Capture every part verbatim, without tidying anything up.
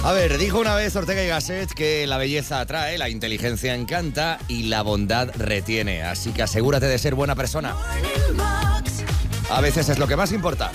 A ver, dijo una vez Ortega y Gasset que la belleza atrae, la inteligencia encanta y la bondad retiene. Así que asegúrate de ser buena persona. A veces es lo que más importa.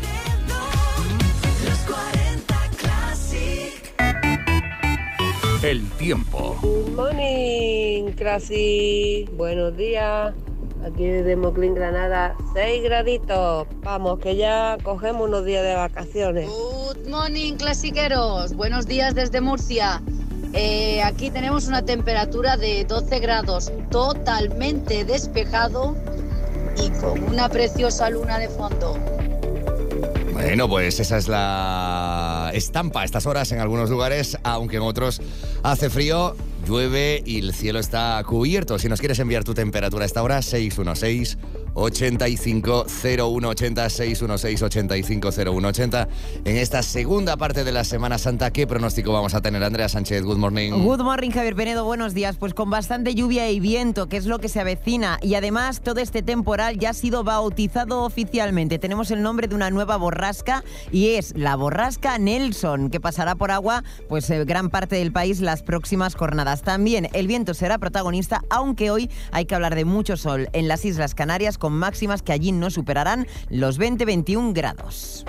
El tiempo. Good morning, Classic. Buenos días. Aquí desde Moclín, Granada, seis graditos. Vamos, que ya cogemos unos días de vacaciones. Good morning, clasiqueros. Buenos días desde Murcia. Eh, aquí tenemos una temperatura de doce grados, totalmente despejado y con una preciosa luna de fondo. Bueno, pues esa es la estampa a estas horas en algunos lugares, aunque en otros hace frío, llueve y el cielo está cubierto. Si nos quieres enviar tu temperatura a esta hora, seis uno seis, ocho cinco cero uno ocho cero, seis uno seis, ocho cinco cero uno ocho cero. En esta segunda parte de la Semana Santa, ¿qué pronóstico vamos a tener? Andrea Sánchez, good morning. Good morning, Javier Penedo, buenos días. Pues con bastante lluvia y viento, que es lo que se avecina. Y además, todo este temporal ya ha sido bautizado oficialmente. Tenemos el nombre de una nueva borrasca y es la borrasca Nelson, que pasará por agua pues eh, gran parte del país las próximas jornadas. También el viento será protagonista, aunque hoy hay que hablar de mucho sol en las Islas Canarias, con máximas que allí no superarán los veinte a veintiún grados.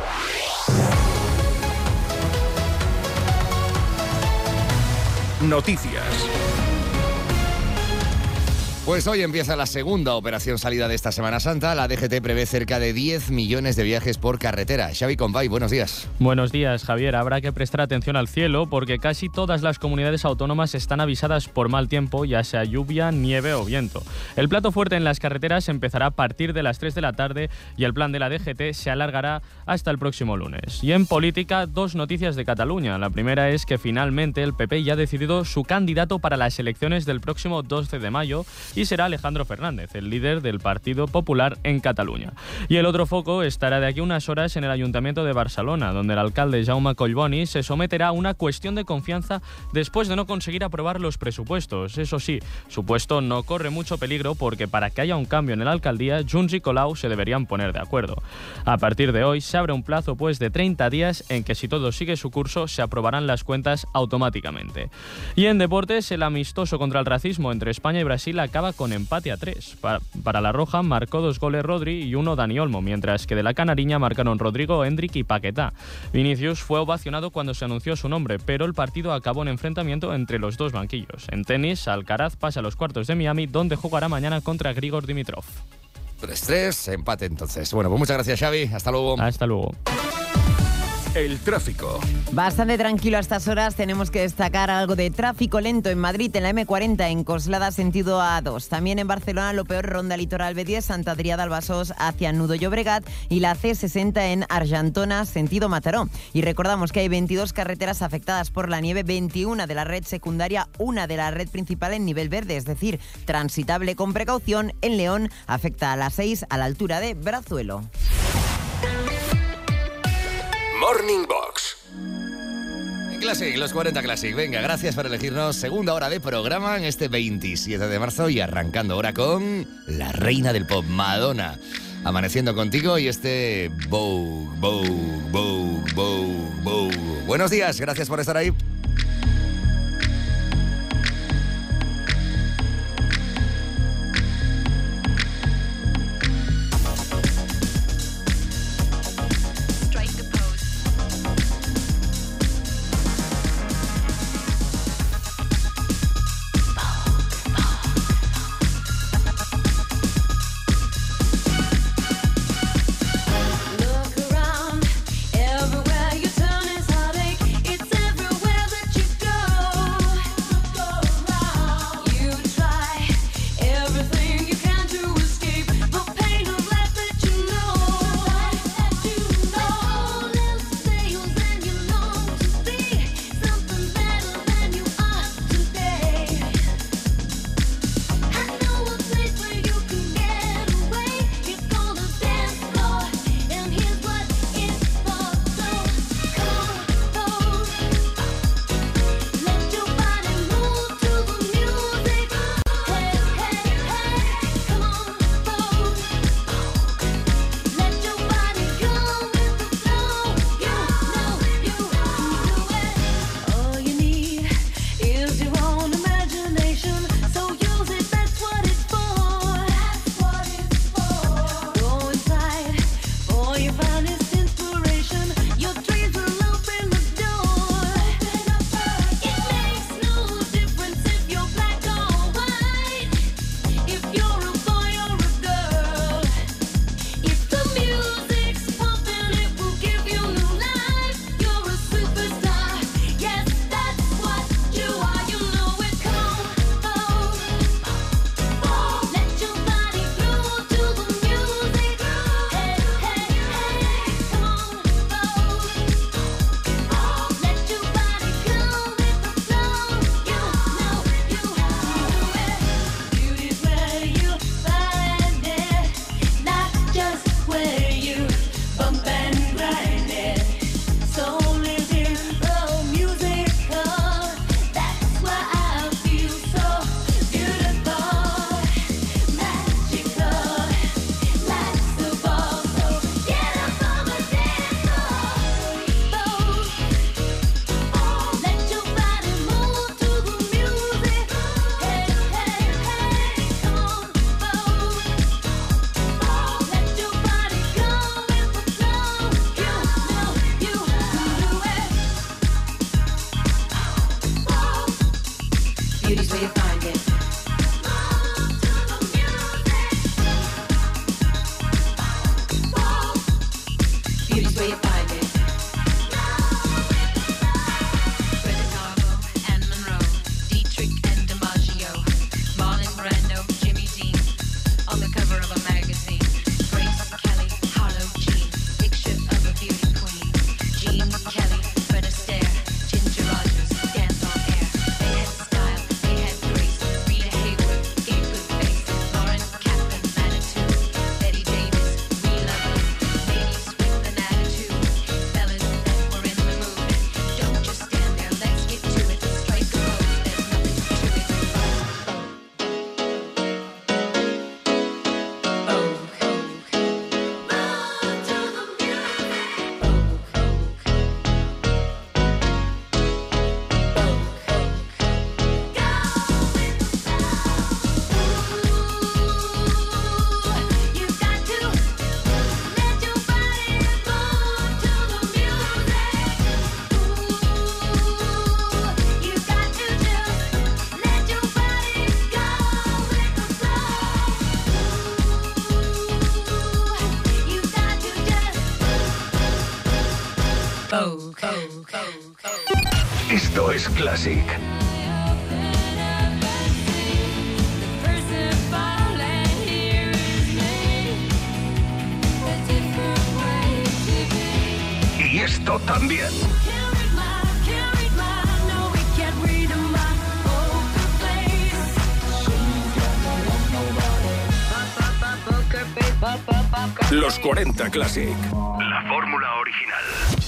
Noticias. Pues hoy empieza la segunda operación salida de esta Semana Santa. La D G T prevé cerca de diez millones de viajes por carretera. Xavi Compay, buenos días. Buenos días, Javier. Habrá que prestar atención al cielo porque casi todas las comunidades autónomas están avisadas por mal tiempo, ya sea lluvia, nieve o viento. El plato fuerte en las carreteras empezará a partir de las tres de la tarde y el plan de la D G T se alargará hasta el próximo lunes. Y en política, dos noticias de Cataluña. La primera es que finalmente el P P ya ha decidido su candidato para las elecciones del próximo doce de mayo y será Alejandro Fernández, el líder del Partido Popular en Cataluña. Y el otro foco estará de aquí a unas horas en el Ayuntamiento de Barcelona, donde el alcalde Jaume Collboni se someterá a una cuestión de confianza después de no conseguir aprobar los presupuestos. Eso sí, su puesto no corre mucho peligro porque para que haya un cambio en la alcaldía, Junts y Colau se deberían poner de acuerdo. A partir de hoy se abre un plazo pues de treinta días en que si todo sigue su curso se aprobarán las cuentas automáticamente. Y en deportes, el amistoso contra el racismo entre España y Brasil acaba con empate a tres. Para, para la Roja marcó dos goles Rodri y uno Dani Olmo, mientras que de la Canariña marcaron Rodrigo, Hendrik y Paquetá. Vinicius fue ovacionado cuando se anunció su nombre, pero el partido acabó en enfrentamiento entre los dos banquillos. En tenis, Alcaraz pasa a los cuartos de Miami, donde jugará mañana contra Grigor Dimitrov. tres tres, empate entonces. Bueno, pues muchas gracias, Xavi. Hasta luego. Hasta luego. El tráfico. Bastante tranquilo a estas horas. Tenemos que destacar algo de tráfico lento en Madrid, en la eme cuarenta, en Coslada, sentido A dos. También en Barcelona, lo peor, Ronda Litoral B diez, Sant Adrià del Besòs hacia Nudo Llobregat y la ce sesenta en Argentona, sentido Mataró. Y recordamos que hay veintidós carreteras afectadas por la nieve, veintiuna de la red secundaria, una de la red principal en nivel verde, es decir, transitable con precaución. En León afecta a las seis a la altura de Brazuelo. Morning Box. Classic, los cuarenta Classic. Venga, gracias por elegirnos. Segunda hora de programa en este veintisiete de marzo y arrancando ahora con la reina del pop, Madonna. Amaneciendo contigo y este Vogue, Vogue, Vogue, Vogue, Vogue. Buenos días, gracias por estar ahí. Look around, everywhere you turn is heartache. It's everywhere. Esto es Classic. Y esto también. Los cuarenta Classic. La fórmula original.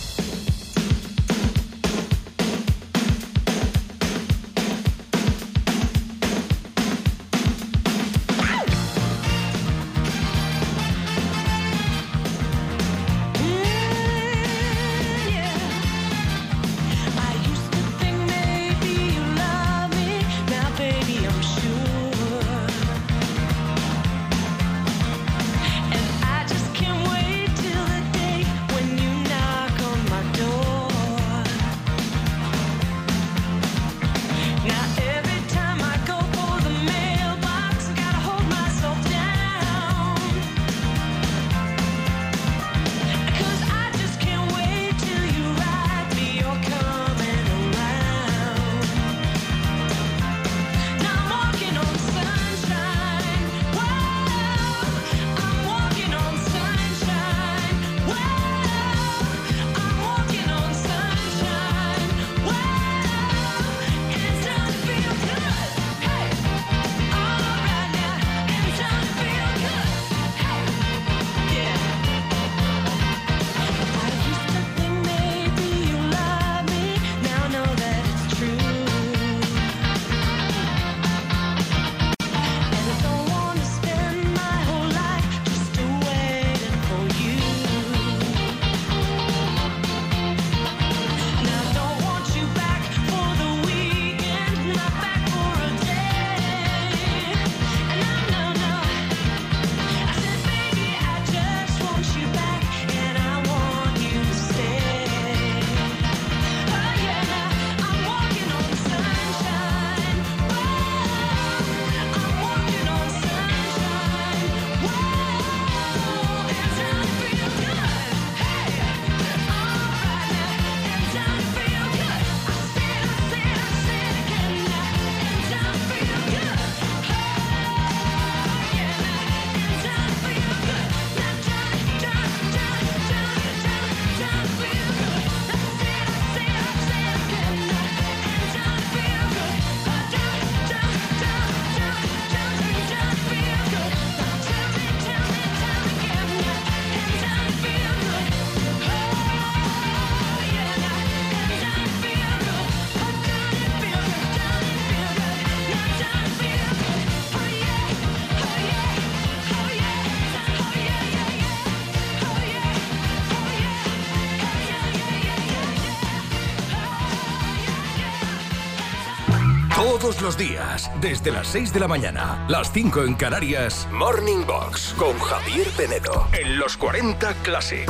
Todos los días, desde las seis de la mañana, las cinco en Canarias, Morning Box con Javier Penedo en los cuarenta Classic.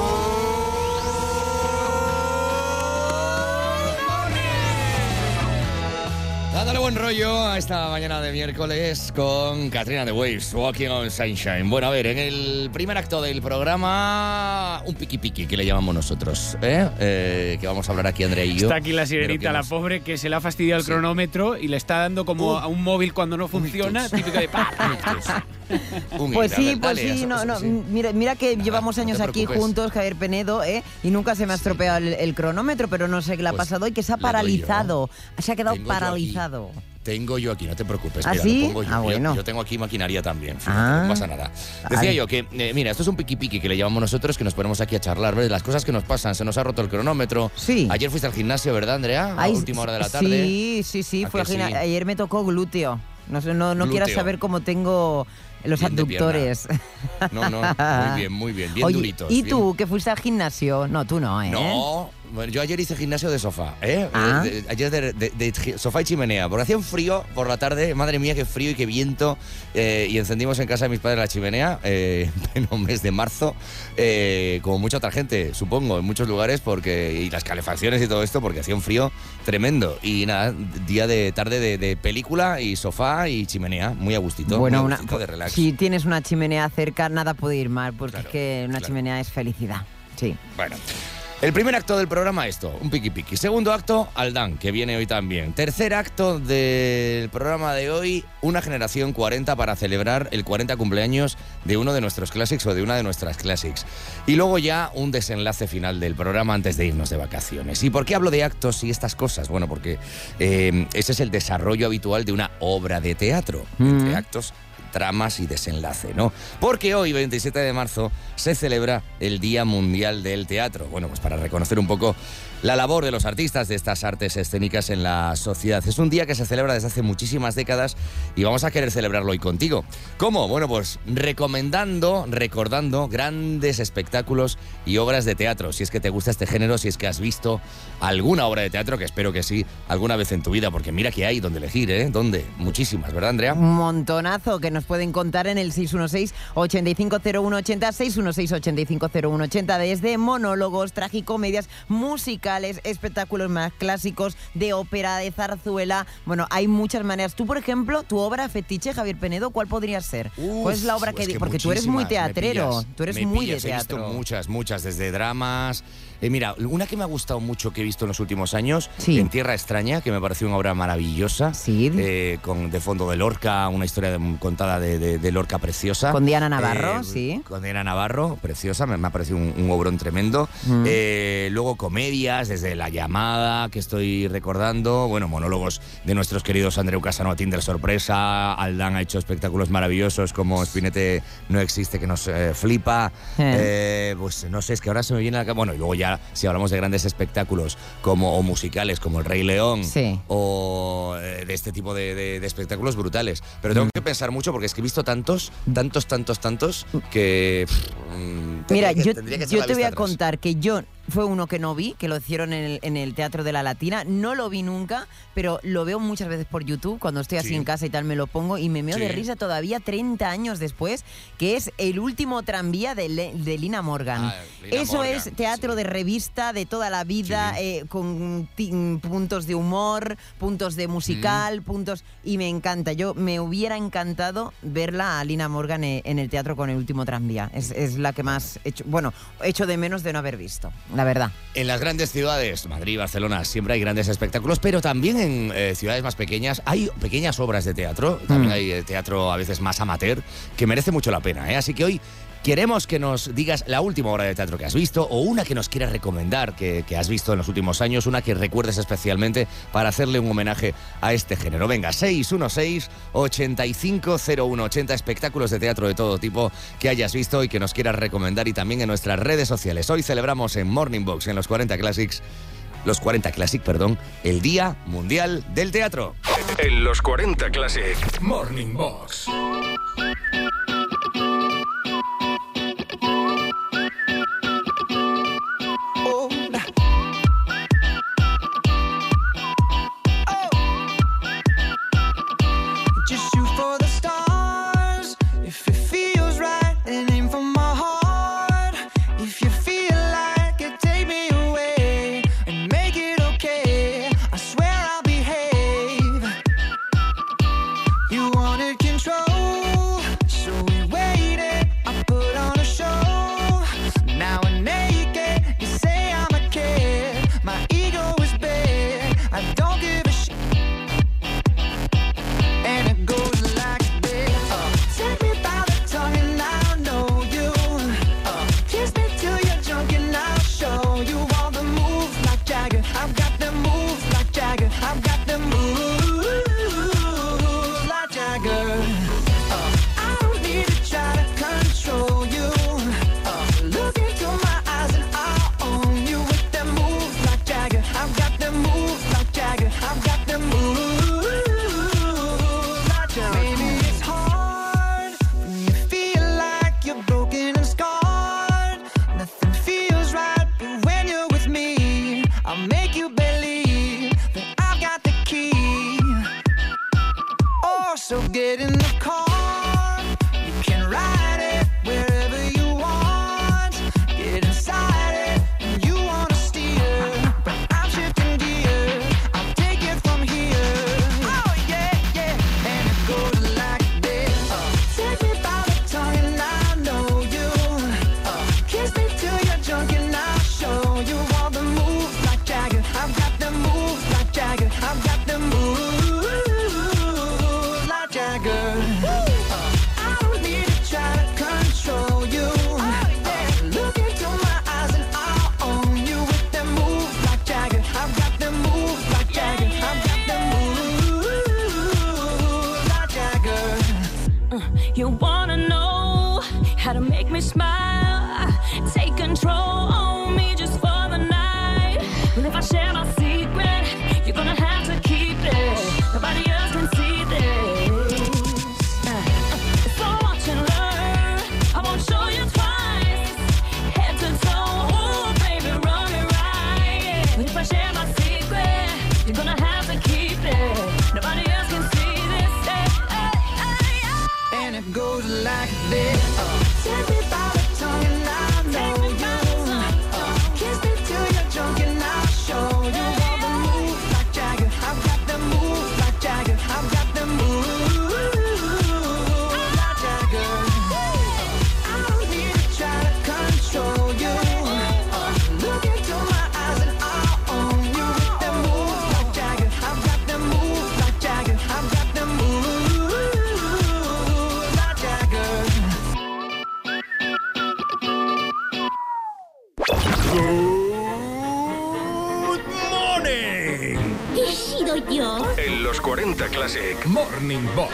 Dándole buen rollo a esta mañana de miércoles con Katrina The Waves, Walking on Sunshine. Bueno, a ver, en el primer acto del programa, un piqui piqui que le llamamos nosotros, ¿eh? Eh, que vamos a hablar aquí Andrea y yo. Está aquí la sirenita, la pobre, que se le ha fastidiado el sí. cronómetro y le está dando como uh, a un móvil cuando no funciona, típico de... Pues sí, pues sí, no, no, mira, mira que Nada, llevamos años no aquí juntos, Javier Penedo, ¿eh? Y nunca se me ha estropeado sí. el, el cronómetro, pero no sé qué le ha pues pasado y que se ha paralizado, se ha quedado tengo paralizado. Yo tengo yo aquí, no te preocupes. ¿Ah, mira, sí? lo pongo yo. Ah, bueno. yo, yo tengo aquí maquinaria también, fíjate, ah, no pasa nada. Decía vale. yo que, eh, mira, esto es un piqui piqui que le llamamos nosotros, que nos ponemos aquí a charlar, ¿ves? Las cosas que nos pasan, se nos ha roto el cronómetro. Sí. Ayer fuiste al gimnasio, ¿verdad, Andrea? A Ay, última hora de la tarde. Sí, sí, sí, fue al gimnasio. Sí? Ayer me tocó glúteo. No, no, no quieras saber cómo tengo los bien abductores. No, no, muy bien, muy bien, bien Oye, duritos. ¿Y bien. tú, que fuiste al gimnasio? No, tú no, ¿eh? No, bueno, yo ayer hice gimnasio de sofá, ¿eh? ¿Ah? De, de, ayer de, de, de sofá y chimenea, porque hacía un frío por la tarde, madre mía, qué frío y qué viento, eh, y encendimos en casa de mis padres la chimenea, eh, en un mes de marzo, eh, como mucha otra gente, supongo, en muchos lugares, porque y las calefacciones y todo esto, porque hacía un frío tremendo. Y nada, día de tarde de, de película y sofá y chimenea, muy a gustito, bueno, muy a gustito una, de relax. Si tienes una chimenea cerca, nada puede ir mal, porque claro, es que una claro. chimenea es felicidad. Sí. Bueno. El primer acto del programa, esto, un piqui piqui. Segundo acto, Aldán, que viene hoy también. Tercer acto del programa de hoy, una generación cuarenta para celebrar el cuarenta cumpleaños de uno de nuestros clásicos o de una de nuestras clásicas. Y luego ya un desenlace final del programa antes de irnos de vacaciones. ¿Y por qué hablo de actos y estas cosas? Bueno, porque eh, ese es el desarrollo habitual de una obra de teatro, mm. entre actos, tramas y desenlace, ¿no? Porque hoy, veintisiete de marzo, se celebra el Día Mundial del Teatro. Bueno, pues para reconocer un poco la labor de los artistas de estas artes escénicas en la sociedad. Es un día que se celebra desde hace muchísimas décadas y vamos a querer celebrarlo hoy contigo. ¿Cómo? Bueno, pues recomendando, recordando grandes espectáculos y obras de teatro. Si es que te gusta este género, si es que has visto alguna obra de teatro, que espero que sí, alguna vez en tu vida, porque mira que hay donde elegir, ¿eh? ¿Dónde? Muchísimas, ¿verdad, Andrea? Un montonazo que nos pueden contar en el seis uno seis, ocho cinco cero uno ocho cero, seis uno seis, ocho cinco cero uno ocho cero, desde monólogos, tragicomedias, músicas, espectáculos más clásicos, de ópera, de zarzuela. Bueno, hay muchas maneras. Tú, por ejemplo, tu obra fetiche, Javier Penedo, ¿cuál podría ser? Uf, ¿Cuál es la obra que...? que porque tú eres muy teatrero, pillas, tú eres me muy pillas, de teatro. He visto muchas, muchas, desde dramas... Eh, mira, una que me ha gustado mucho que he visto en los últimos años, sí. En Tierra Extraña, que me pareció una obra maravillosa, sí. eh, con de fondo de Lorca, una historia de, contada de, de, de Lorca preciosa. Con Diana Navarro, eh, sí. Con Diana Navarro, preciosa, me, me ha parecido un, un obrón tremendo. Mm. Eh, luego comedias, desde La Llamada, que estoy recordando, bueno, monólogos de nuestros queridos Andreu Casanova, Tinder Sorpresa, Aldán ha hecho espectáculos maravillosos como Spinete No Existe, que nos eh, flipa, eh. Eh, pues no sé, es que ahora se me viene a la cabeza, bueno, y luego ya si hablamos de grandes espectáculos como o musicales como El Rey León, sí. o eh, de este tipo de, de, de espectáculos brutales. Pero tengo mm. que pensar mucho porque es que he visto tantos, tantos, tantos, tantos que... Pff, Mira, que, yo, que yo te voy a atrás. contar que yo... Fue uno que no vi, que lo hicieron en el, en el Teatro de la Latina. No lo vi nunca, pero lo veo muchas veces por YouTube. Cuando estoy así sí. en casa y tal, me lo pongo y me meo sí. de risa todavía treinta años después, que es El último tranvía de, Le, de Lina Morgan. Ah, Lina Eso Morgan, es teatro sí. de revista de toda la vida, sí. eh, con t- puntos de humor, puntos de musical, mm. puntos... Y me encanta. Yo me hubiera encantado verla a Lina Morgan en el teatro con El último tranvía. Es, es la que más... Hecho, bueno, echo de menos de no haber visto. La verdad. En las grandes ciudades, Madrid, Barcelona, siempre hay grandes espectáculos, pero también en eh, ciudades más pequeñas hay pequeñas obras de teatro, también mm. hay eh, teatro a veces más amateur, que merece mucho la pena, ¿eh? Así que hoy queremos que nos digas la última obra de teatro que has visto o una que nos quieras recomendar que, que has visto en los últimos años, una que recuerdes especialmente para hacerle un homenaje a este género. Venga, seis uno seis, ocho cinco cero uno ocho cero, espectáculos de teatro de todo tipo que hayas visto y que nos quieras recomendar, y también en nuestras redes sociales. Hoy celebramos en Morning Box, en los cuarenta Classics, los cuarenta Classic, perdón, el Día Mundial del Teatro. En los cuarenta Classic, Morning Box. You Jagger. I don't need to try to control you. Look into my eyes and I'll own you with them moves like Jagger. I've got them moves like Jagger. I've got them moves like Jagger. You wanna know how to make me smile? Take control on me just for the night. Well, if I share my secret, you're gonna have to keep it. Nobody else can see this. So watch and learn. I won't show you twice. Head to toe, ooh, baby, run it right. But if I share my secret, you're gonna have to keep it. Nobody else can see this. Hey, hey, hey, hey. And it goes like this. Take me by the tongue and I know you. Kiss me till you're drunk and I'll show you all the moves like Jagger. I've got them moves like Jagger. I've got them moves like Jagger. I don't need to try to control you. Look into my eyes and I'll own you with them moves like Jagger. I've got them moves like Jagger. I've got them moves like Jagger. Good morning. He sido yo. En los cuarenta Classic Morning Box.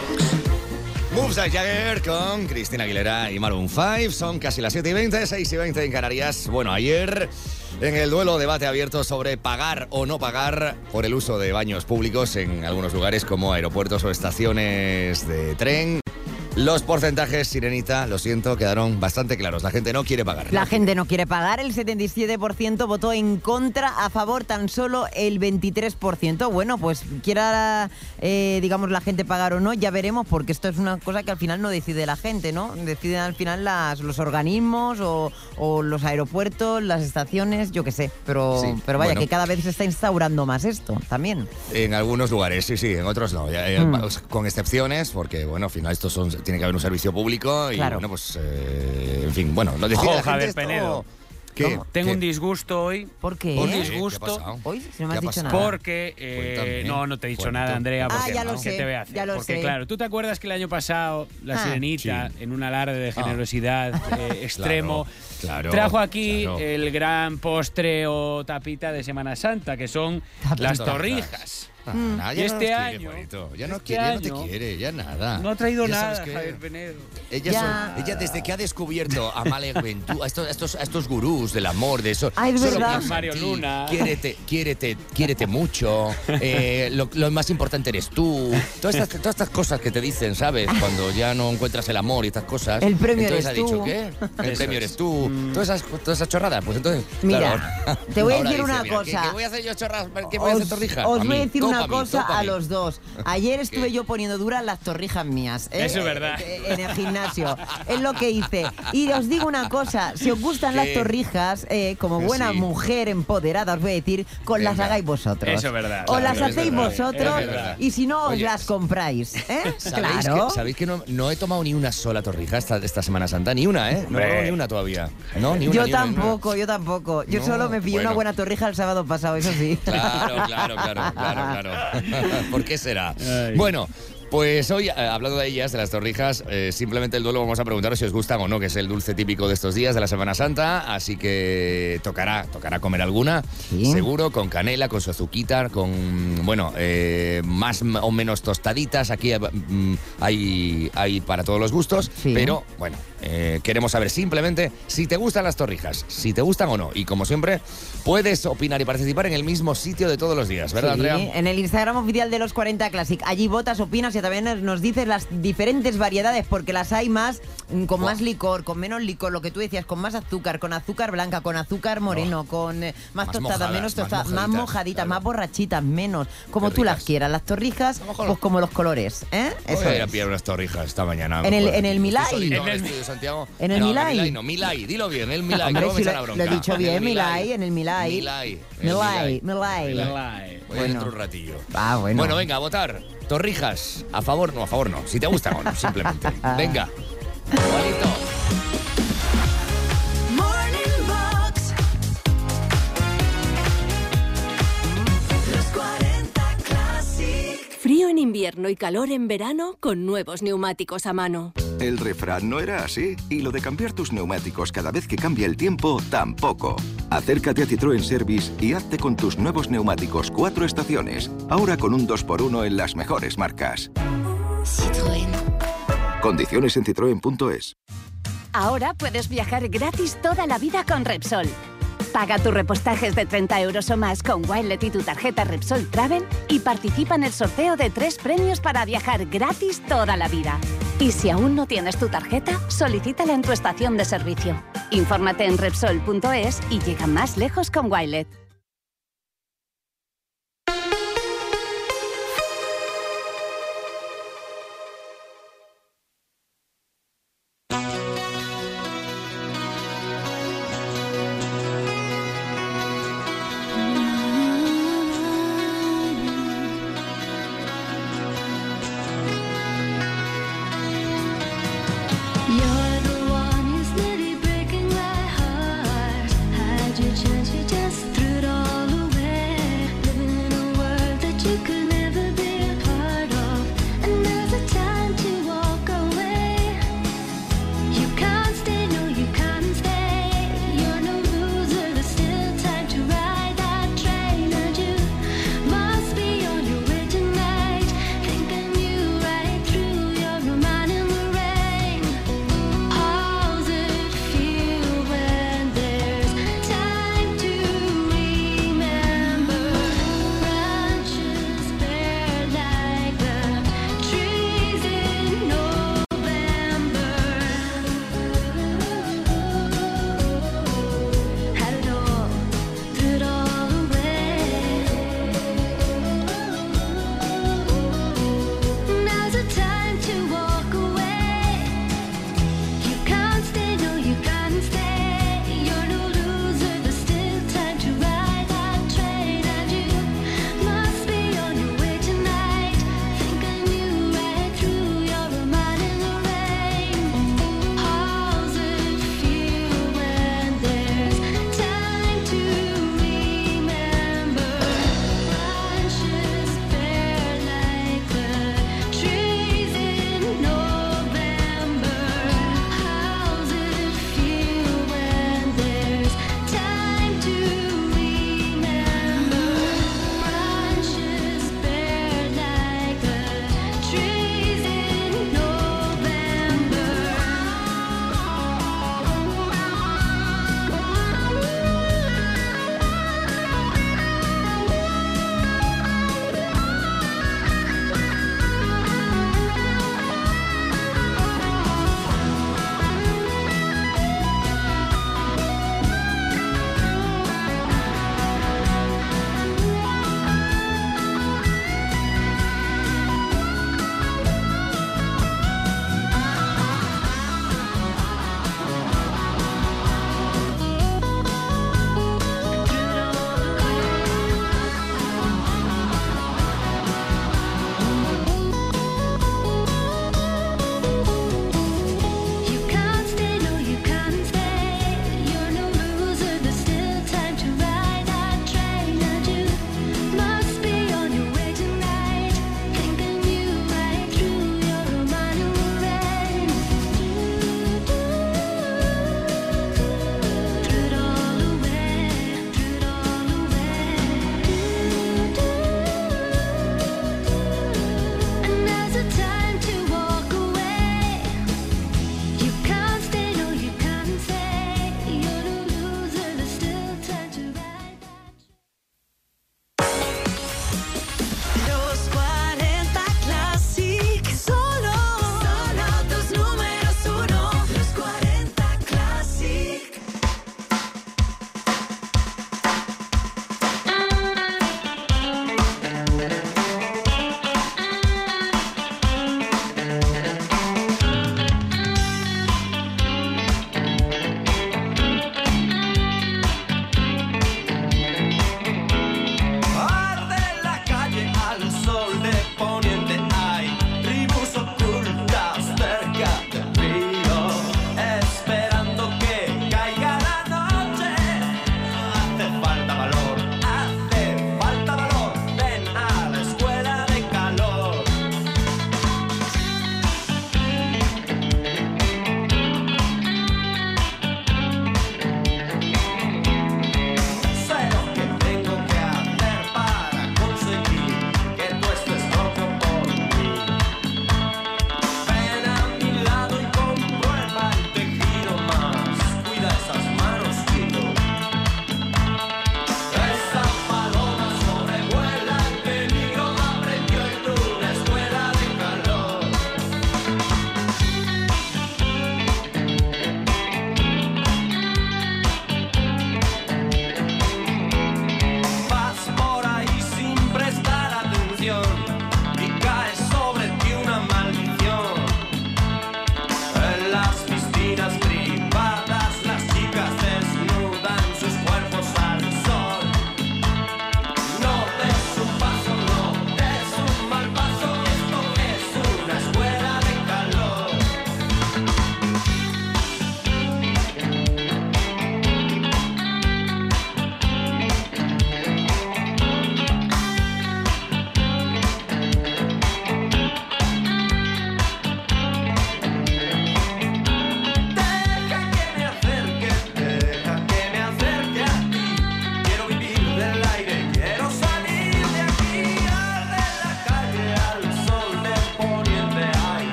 Moves like Jagger con Cristina Aguilera y Maroon cinco. Son casi las siete y veinte, seis y veinte en Canarias. Bueno, ayer en el duelo debate abierto sobre pagar o no pagar por el uso de baños públicos en algunos lugares como aeropuertos o estaciones de tren. Los porcentajes, Sirenita, lo siento, quedaron bastante claros. La gente no quiere pagar. La gente no quiere pagar, el setenta y siete por ciento votó en contra, a favor tan solo el veintitrés por ciento. Bueno, pues quiera, eh, digamos, la gente pagar o no, ya veremos, porque esto es una cosa que al final no decide la gente, ¿no? Deciden al final las, los organismos o, o los aeropuertos, las estaciones, yo qué sé. Pero, Sí, pero vaya, bueno. que cada vez se está instaurando más esto también. En algunos lugares, sí, sí, en otros no. Ya, ya, Mm. Con excepciones, porque, bueno, al final estos son... Tiene que haber un servicio público y, Claro. bueno, pues, eh, en fin, bueno, lo decide Ojo, la gente Javier esto- Penedo. ¿Qué? ¿Cómo? Tengo ¿Qué? un disgusto hoy. ¿Por qué? Un ¿Qué? disgusto. ¿Qué ha pasado? Hoy, si no me ¿Qué has ha dicho pasado? nada. Porque, eh, Cuéntame. no, no te he dicho Cuento. nada, Andrea, Ah, porque ya no, lo ¿qué sé, te voy a hacer? ya lo porque sé. claro, ¿tú te acuerdas que el año pasado la Ah. Sirenita, Sí. en un alarde de generosidad eh, extremo, claro, trajo aquí claro. el gran postre o tapita de Semana Santa, que son las torrijas? Ah, Mm. nada, Y ya no este nos quiere, año, Juanito. Ya no, este quiere, ya no año, te quiere, ya nada. No ha traído Ya nada, sabes que Javier Penedo. Ella, Ya. son- ella desde que ha descubierto a Male Juventud, a estos, a estos, a estos gurús del amor, de eso, Ah, es solo verdad. piensa en Mario ti, Luna. Quiérete, quiérete, quiérete mucho, eh, lo, lo más importante eres tú. Todas estas, todas estas cosas que te dicen, ¿sabes? Cuando ya no encuentras el amor y estas cosas. El premio entonces eres ha dicho, tú. ¿qué? El Eso premio es. eres tú. Todas esas, todas esas chorradas. Pues entonces, Mira, claro, ahora- te voy a ahora decir dice, una mira, ¿qué- cosa. ¿Qué voy a hacer yo chorras? ¿Qué voy a hacer torrijas? Os A voy a mí, decir todo una pa' mí, cosa todo pa' a mí. los dos. Ayer estuve yo poniendo duras las torrijas mías. ¿eh? Eso es verdad. Eh, En el gimnasio. Es lo que hice. Y os digo una cosa. Si os gustan las ¿Qué? torrijas, eh, como buena Sí. mujer empoderada, os voy a decir, con las Venga. hagáis vosotros. Eso es verdad. O Claro, las es hacéis verdad, vosotros es verdad. y si no, os Oye, las compráis. ¿eh? ¿Sabéis Claro. que, ¿sabéis que no, no he tomado ni una sola torrija esta, esta Semana Santa? Ni una, ¿eh? No he Hombre. probado ni una todavía. No, ni una, Yo ni una, ni una. tampoco, yo tampoco. Yo No, solo me pillé una bueno. buena torrija el sábado pasado, eso sí. Claro, claro, claro, claro, claro. ¿Por qué será? Ay. Bueno, pues hoy, eh, hablando de ellas, de las torrijas, eh, simplemente el duelo vamos a preguntaros si os gustan o no, que es el dulce típico de estos días, de la Semana Santa, así que tocará, tocará comer alguna, Sí. seguro, con canela, con su azuquita, con, bueno, eh, más o menos tostaditas, aquí eh, mm, hay, hay para todos los gustos, Sí. pero, bueno, eh, queremos saber simplemente si te gustan las torrijas, si te gustan o no, y como siempre, puedes opinar y participar en el mismo sitio de todos los días, ¿verdad, Sí, Andrea? en el Instagram oficial de los cuarenta Classic. Allí votas, opinas y también nos dices las diferentes variedades, porque las hay más, mm, con Buah. más licor, con menos licor, lo que tú decías, con más azúcar, con azúcar blanca, con azúcar moreno, con eh, más, Más tostada, mojadas, menos más tostada, más mojaditas, mojaditas, claro. más borrachitas, menos, como Qué tú las ricas. quieras. Las torrijas, A lo mejor- pues como los colores, ¿eh? Eso Voy a ir a es. pillar unas torrijas esta mañana. En el- mejor. en el Estoy Milay. solito En el- estudio de Santiago. en el No, Milay. Milay no, Milay, dilo bien, el Milay, Hombre, que luego me si echa lo- la bronca. lo he dicho En bien, el Milay, en el Milay. Milay. en el Milay, Milay. Milay. Voy Bueno. dentro un ratillo. Ah, bueno. Bueno, venga, a votar. Torrijas, a favor, no, a favor no. Si te gustan o no, simplemente. Venga. Juanito. Morning Box. Los cuarenta Classic. Frío en invierno y calor en verano con nuevos neumáticos a mano. El refrán no era así, y lo de cambiar tus neumáticos cada vez que cambia el tiempo, tampoco. Acércate a Citroën Service y hazte con tus nuevos neumáticos cuatro estaciones, ahora con un dos por uno en las mejores marcas. Citroën. Condiciones en citroen punto es. Ahora puedes viajar gratis toda la vida con Repsol. Paga tus repostajes de treinta euros o más con Wilet y tu tarjeta Repsol Travel y participa en el sorteo de tres premios para viajar gratis toda la vida. Y si aún no tienes tu tarjeta, solicítala en tu estación de servicio. Infórmate en Repsol punto es y llega más lejos con Wilet.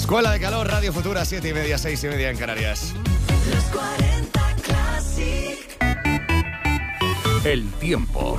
Escuela de Calor, Radio Futura, siete y media, seis y media en Canarias. Los cuarenta Classic. El tiempo.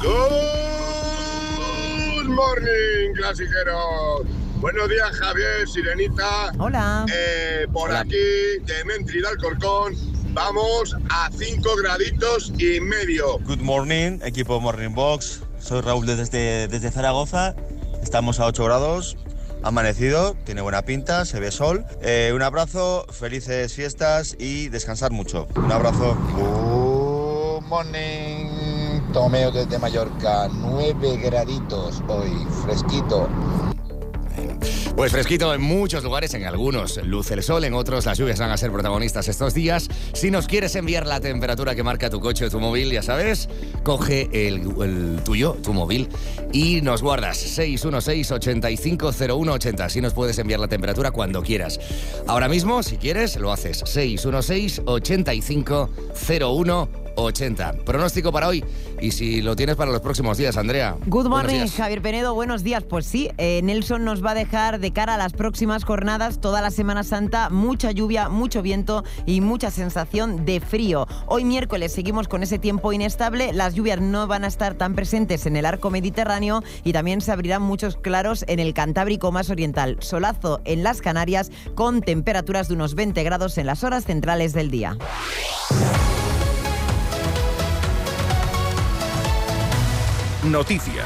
Good morning, clasiqueros. Buenos días, Javier, Sirenita. Hola. Eh, por Hola. aquí, de Mentri de Alcorcón, vamos a cinco graditos y medio. Good morning, equipo Morning Box. Soy Raúl desde, desde Zaragoza. Estamos a ocho grados. Amanecido, tiene buena pinta, se ve sol. Eh, un abrazo, felices fiestas y descansar mucho. Un abrazo. Good morning, Tomeo desde Mallorca, nueve graditos hoy, fresquito. Pues fresquito en muchos lugares, en algunos luce el sol, en otros las lluvias van a ser protagonistas estos días. Si nos quieres enviar la temperatura que marca tu coche o tu móvil, ya sabes, coge el, el tuyo, tu móvil, y nos guardas seis uno seis, ocho cinco cero uno ocho cero. Así nos puedes enviar la temperatura cuando quieras. Ahora mismo, si quieres, lo haces seis uno seis, ocho cinco cero uno ochenta. Pronóstico para hoy y si lo tienes para los próximos días, Andrea. Good Buenos morning, días. Javier Penedo, buenos días. Pues sí, eh, Nelson nos va a dejar de cara a las próximas jornadas, toda la Semana Santa, mucha lluvia, mucho viento y mucha sensación de frío. Hoy miércoles seguimos con ese tiempo inestable, las lluvias no van a estar tan presentes en el arco mediterráneo y también se abrirán muchos claros en el Cantábrico más oriental. Solazo en las Canarias con temperaturas de unos veinte grados en las horas centrales del día. Noticias.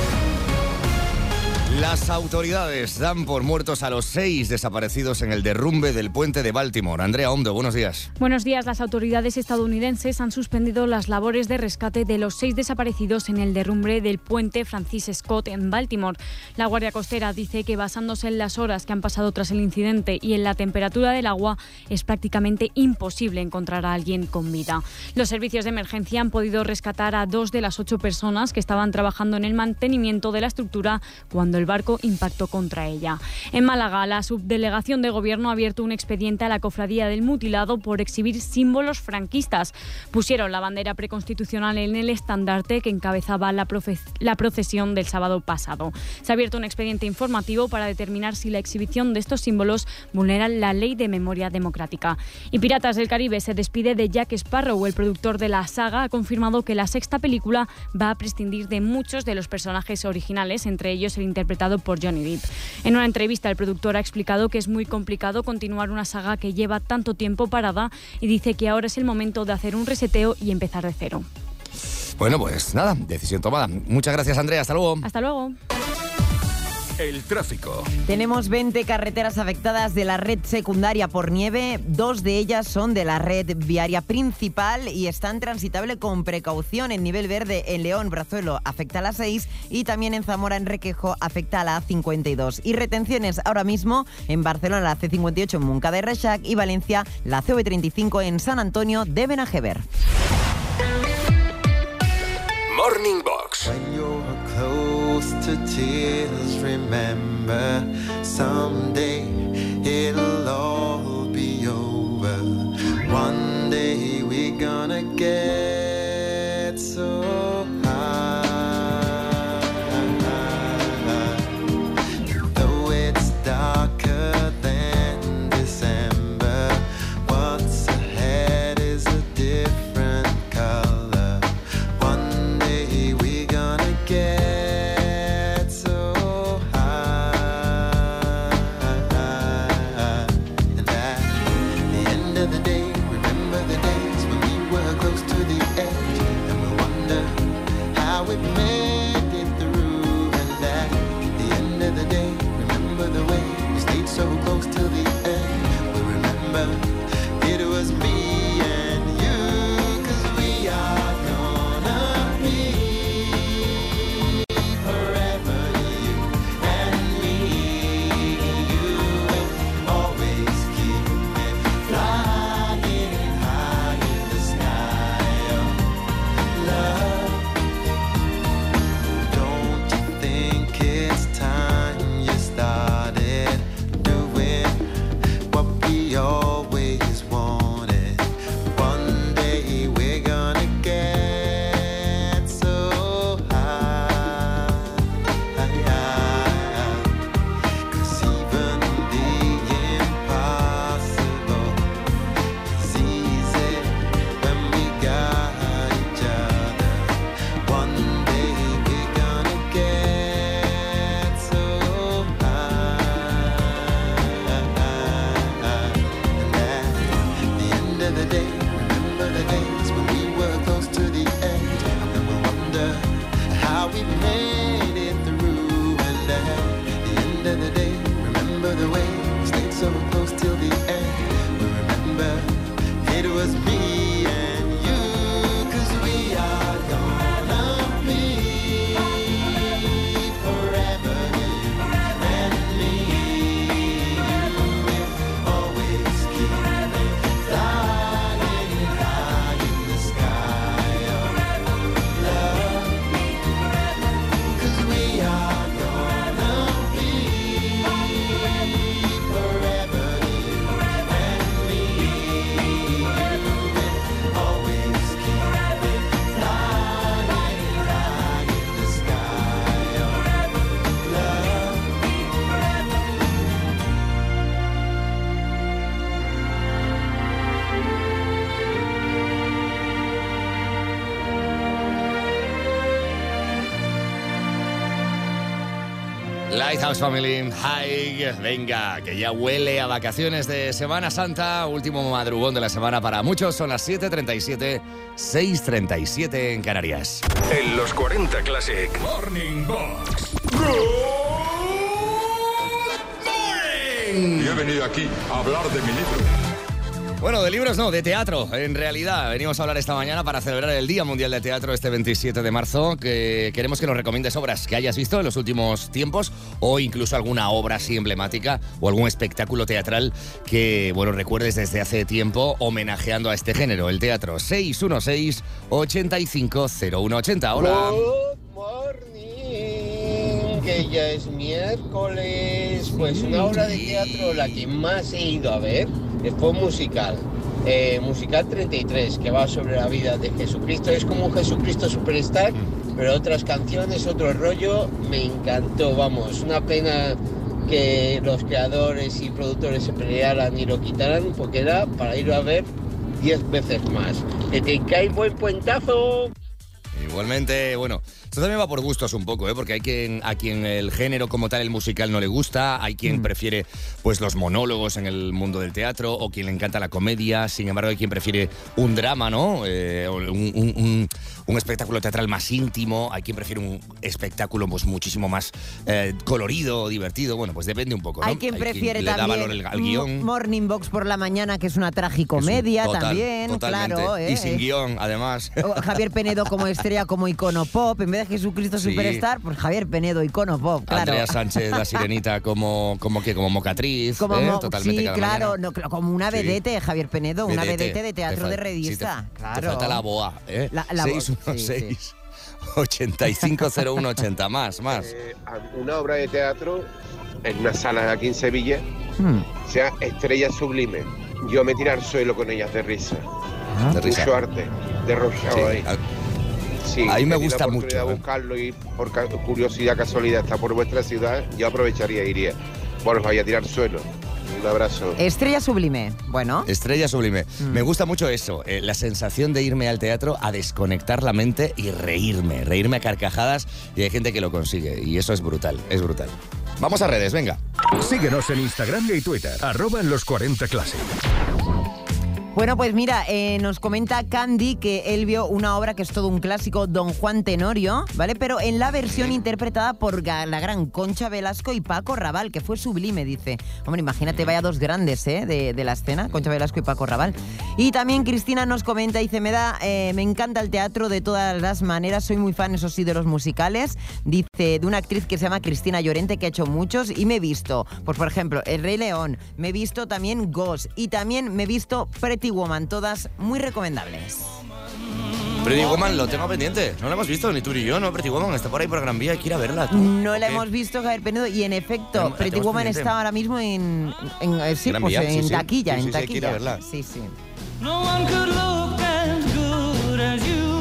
Las autoridades dan por muertos a los seis desaparecidos en el derrumbe del puente de Baltimore. Andrea Hondo, buenos días. Buenos días. Las autoridades estadounidenses han suspendido las labores de rescate de los seis desaparecidos en el derrumbe del puente Francis Scott en Baltimore. La Guardia Costera dice que basándose en las horas que han pasado tras el incidente y en la temperatura del agua, es prácticamente imposible encontrar a alguien con vida. Los servicios de emergencia han podido rescatar a dos de las ocho personas que estaban trabajando en el mantenimiento de la estructura cuando el barco impactó contra ella. En Málaga, la subdelegación de gobierno ha abierto un expediente a la Cofradía del Mutilado por exhibir símbolos franquistas. Pusieron la bandera preconstitucional en el estandarte que encabezaba la, profe- la procesión del sábado pasado. Se ha abierto un expediente informativo para determinar si la exhibición de estos símbolos vulnera la ley de memoria democrática. Y Piratas del Caribe se despide de Jack Sparrow. El productor de la saga ha confirmado que la sexta película va a prescindir de muchos de los personajes originales, entre ellos el interpretado por Johnny Depp. En una entrevista, el productor ha explicado que es muy complicado continuar una saga que lleva tanto tiempo parada y dice que ahora es el momento de hacer un reseteo y empezar de cero. Bueno, pues nada, decisión tomada. Muchas gracias, Andrea. Hasta luego. Hasta luego. El tráfico. Tenemos veinte carreteras afectadas de la red secundaria por nieve. Dos de ellas son de la red viaria principal y están transitables con precaución. En nivel verde, en León, Brazuelo, afecta a la seis y también en Zamora, en Requejo, afecta a la A cincuenta y dos. Y retenciones ahora mismo en Barcelona, la C cincuenta y ocho en Montcada y Reixac y Valencia, la C V treinta y cinco en San Antonio de Benajever. Morning Box. When you're close to tears, remember someday it'll all be over. One day we're gonna get so high. Though it's darker than December, what's ahead is a different color. One day we're gonna get so high. And at the end of the day, remember the days when we were close to the edge, and we wonder how we made it through. And at the end of the day, remember the way we stayed so close till the end. We remember it was me and you, 'cause we are gonna be forever, you and me. You will always keep me flying high in the sky of love. Don't you think it's time you started doing we made it through. And at the end of the day, remember the way we stayed so close till the end. We remember it was me and you, 'cause we are gonna be forever, you and me. We'll always keep flying high in the sky of love, 'cause we are gonna be forever, you and me. We'll always keep flying high in the sky of love. Lighthouse Family, High, venga, que ya huele a vacaciones de Semana Santa, último madrugón de la semana para muchos, son las siete treinta y siete, seis treinta y siete en Canarias. En los cuarenta Classic Morning Box. Y he venido aquí a hablar de mi libro. Bueno, de libros no, de teatro, en realidad. Venimos a hablar esta mañana para celebrar el Día Mundial de Teatro este veintisiete de marzo, que queremos que nos recomiendes obras que hayas visto en los últimos tiempos o incluso alguna obra así emblemática o algún espectáculo teatral que, bueno, recuerdes desde hace tiempo homenajeando a este género, el teatro. seis uno seis, ocho cinco cero uno ocho cero. Hola. Good morning, que ya es miércoles. Pues una obra de teatro, la que más he ido a ver, fue musical. Eh, musical treinta y tres, que va sobre la vida de Jesucristo. Es como un Jesucristo Superstar, pero otras canciones, otro rollo. Me encantó, vamos. Una pena que los creadores y productores se pelearan y lo quitaran, porque era para ir a ver diez veces más. Que te cae buen puentazo. Igualmente, bueno, esto también va por gustos un poco, ¿eh? Porque hay quien, a quien el género como tal, el musical, no le gusta, hay quien mm. prefiere pues los monólogos en el mundo del teatro, o quien le encanta la comedia, sin embargo hay quien prefiere un drama, ¿no? Eh, un, un, un, un espectáculo teatral más íntimo, hay quien prefiere un espectáculo pues muchísimo más eh, colorido, divertido, bueno, pues depende un poco, ¿no? Hay quien hay prefiere quien le da también valor al, al guión. Morning Box por la mañana, que es una tragicomedia, es un, total, también, totalmente. claro. ¿eh? Y sin guión, además. Javier Penedo como estrella, como icono pop, en vez de Jesucristo Sí. Superstar, pues Javier Penedo, icono pop, claro. Andrea Sánchez, la sirenita, como, como que como mocatriz, como ¿eh? mo- Totalmente sí, cada claro, mañana. no, como una vedette, Sí. Javier Penedo, una Vedette. vedette de teatro Te de fal- revista, sí, te, claro. te falta la boa, ¿eh? La- la bo- seis uno seis, ocho cinco cero uno ocho cero, más, más. Eh, una obra de teatro en una sala de aquí en Sevilla, Hmm. se llama Estrella Sublime. Yo me tiré al suelo con ellas de risa. Ah, de risa. Mucho arte, derrochado Sí, ahí. a- Sí, a mí me si gusta la oportunidad mucho, de ¿eh? buscarlo y por ca- curiosidad, casualidad, está por vuestra ciudad, yo aprovecharía e iría. Bueno, os vaya a tirar al suelo. Un abrazo. Estrella Sublime, bueno. Estrella Sublime. Mm. Me gusta mucho eso, eh, la sensación de irme al teatro a desconectar la mente y reírme, reírme a carcajadas, y hay gente que lo consigue, y eso es brutal, es brutal. Vamos a redes, venga. Síguenos en Instagram y Twitter, arroba en los cuarenta Classic. Bueno, pues mira, eh, nos comenta Candy que él vio una obra que es todo un clásico, Don Juan Tenorio, ¿vale? Pero en la versión interpretada por ga- la gran Concha Velasco y Paco Raval, que fue sublime, dice. Hombre, imagínate, vaya dos grandes, ¿eh? De, de la escena, Concha Velasco y Paco Raval. Y también Cristina nos comenta, dice, me da, eh, me encanta el teatro de todas las maneras, soy muy fan, eso sí, de los musicales. Dice, de una actriz que se llama Cristina Llorente, que ha hecho muchos, y me he visto, pues por ejemplo, El Rey León, me he visto también Ghost, y también me he visto Pretty Woman, todas muy recomendables. Pretty Woman lo tengo pendiente, no la hemos visto ni tú ni yo, ¿no? Pretty Woman está por ahí por Gran Vía, hay que ir a verla. ¿Tú? No la ¿O qué? hemos visto, Javier Penedo, y en efecto, La- la Pretty tenemos Woman pendiente. está ahora mismo en, en, eh, sí, Gran pues, Vía, en sí, sí. taquilla, Sí, sí, en sí, hay que ir a taquilla. verla. Sí, sí. No one could look as good as you.